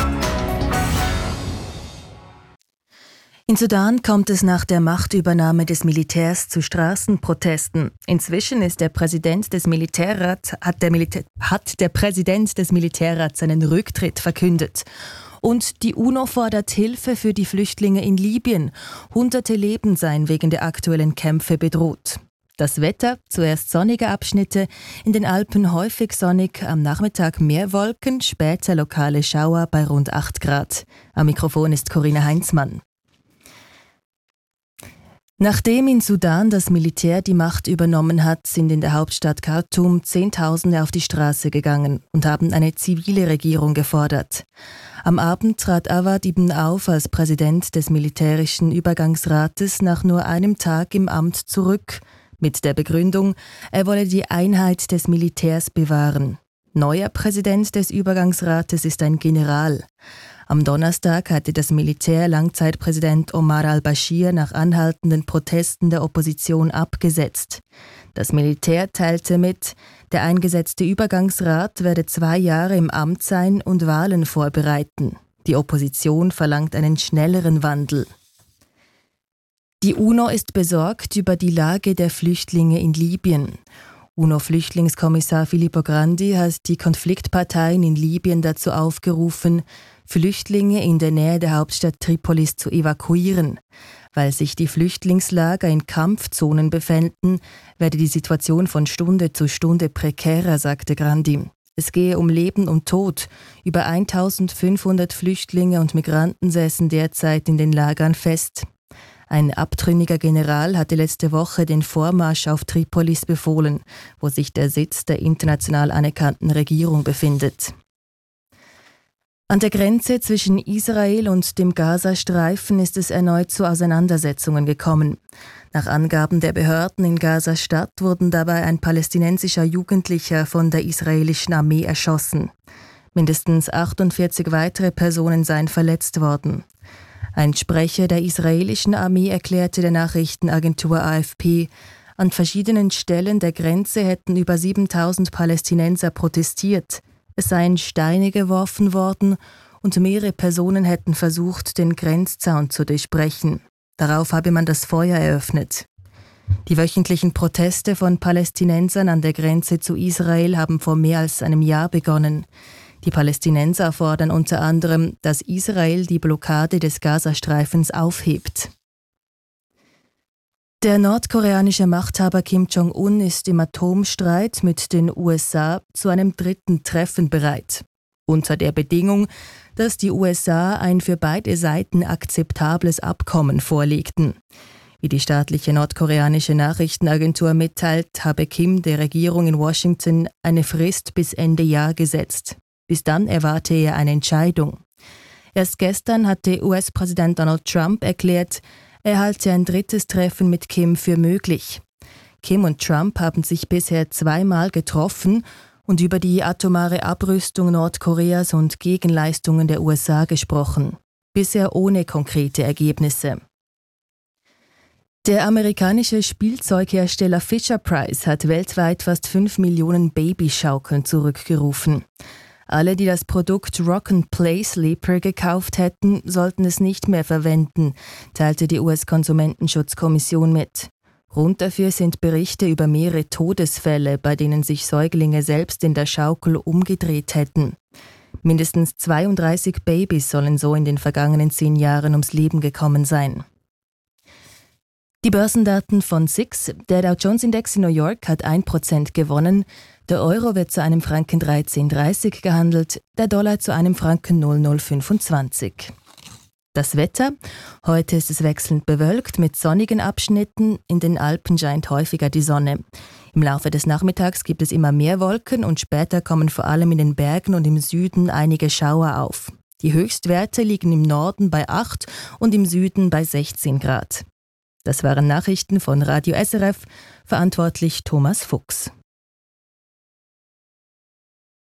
In Sudan kommt es nach der Machtübernahme des Militärs zu Straßenprotesten. Inzwischen ist der Präsident des Militärrats, hat der Präsident des Militärrats seinen Rücktritt verkündet. Und die UNO fordert Hilfe für die Flüchtlinge in Libyen. Hunderte Leben seien wegen der aktuellen Kämpfe bedroht. Das Wetter, zuerst sonnige Abschnitte, in den Alpen häufig sonnig, am Nachmittag mehr Wolken, später lokale Schauer bei rund 8 Grad. Am Mikrofon ist Corinna Heinzmann. Nachdem in Sudan das Militär die Macht übernommen hat, sind in der Hauptstadt Khartoum Zehntausende auf die Straße gegangen und haben eine zivile Regierung gefordert. Am Abend trat Awad Ibn Auf als Präsident des militärischen Übergangsrates nach nur einem Tag im Amt zurück, mit der Begründung, er wolle die Einheit des Militärs bewahren. Neuer Präsident des Übergangsrates ist ein General. Am Donnerstag hatte das Militär Langzeitpräsident Omar al-Bashir nach anhaltenden Protesten der Opposition abgesetzt. Das Militär teilte mit, der eingesetzte Übergangsrat werde 2 Jahre im Amt sein und Wahlen vorbereiten. Die Opposition verlangt einen schnelleren Wandel. Die UNO ist besorgt über die Lage der Flüchtlinge in Libyen. UNO-Flüchtlingskommissar Filippo Grandi hat die Konfliktparteien in Libyen dazu aufgerufen, Flüchtlinge in der Nähe der Hauptstadt Tripolis zu evakuieren. Weil sich die Flüchtlingslager in Kampfzonen befänden, werde die Situation von Stunde zu Stunde prekärer, sagte Grandi. Es gehe um Leben und Tod. Über 1500 Flüchtlinge und Migranten säßen derzeit in den Lagern fest. Ein abtrünniger General hatte letzte Woche den Vormarsch auf Tripolis befohlen, wo sich der Sitz der international anerkannten Regierung befindet. An der Grenze zwischen Israel und dem Gazastreifen ist es erneut zu Auseinandersetzungen gekommen. Nach Angaben der Behörden in Gaza-Stadt wurden dabei ein palästinensischer Jugendlicher von der israelischen Armee erschossen. Mindestens 48 weitere Personen seien verletzt worden. Ein Sprecher der israelischen Armee erklärte der Nachrichtenagentur AFP, an verschiedenen Stellen der Grenze hätten über 7000 Palästinenser protestiert. Es seien Steine geworfen worden und mehrere Personen hätten versucht, den Grenzzaun zu durchbrechen. Darauf habe man das Feuer eröffnet. Die wöchentlichen Proteste von Palästinensern an der Grenze zu Israel haben vor mehr als einem Jahr begonnen. Die Palästinenser fordern unter anderem, dass Israel die Blockade des Gazastreifens aufhebt. Der nordkoreanische Machthaber Kim Jong-un ist im Atomstreit mit den USA zu einem 3. Treffen bereit. Unter der Bedingung, dass die USA ein für beide Seiten akzeptables Abkommen vorlegten. Wie die staatliche nordkoreanische Nachrichtenagentur mitteilt, habe Kim der Regierung in Washington eine Frist bis Ende Jahr gesetzt. Bis dann erwarte er eine Entscheidung. Erst gestern hatte US-Präsident Donald Trump erklärt, er halte ein 3. Treffen mit Kim für möglich. Kim und Trump haben sich bisher 2-mal getroffen und über die atomare Abrüstung Nordkoreas und Gegenleistungen der USA gesprochen. Bisher ohne konkrete Ergebnisse. Der amerikanische Spielzeughersteller Fisher-Price hat weltweit fast 5 Millionen Babyschaukeln zurückgerufen. Alle, die das Produkt Rock-and-Play Sleeper gekauft hätten, sollten es nicht mehr verwenden, teilte die US-Konsumentenschutzkommission mit. Grund dafür sind Berichte über mehrere Todesfälle, bei denen sich Säuglinge selbst in der Schaukel umgedreht hätten. Mindestens 32 Babys sollen so in den vergangenen 10 Jahren ums Leben gekommen sein. Die Börsendaten von SIX, der Dow Jones Index in New York, hat 1% gewonnen, der Euro wird zu einem Franken 13,30 gehandelt, der Dollar zu einem Franken 0,025. Das Wetter? Heute ist es wechselnd bewölkt mit sonnigen Abschnitten, in den Alpen scheint häufiger die Sonne. Im Laufe des Nachmittags gibt es immer mehr Wolken und später kommen vor allem in den Bergen und im Süden einige Schauer auf. Die Höchstwerte liegen im Norden bei 8 und im Süden bei 16 Grad. Das waren Nachrichten von Radio SRF, verantwortlich Thomas Fuchs.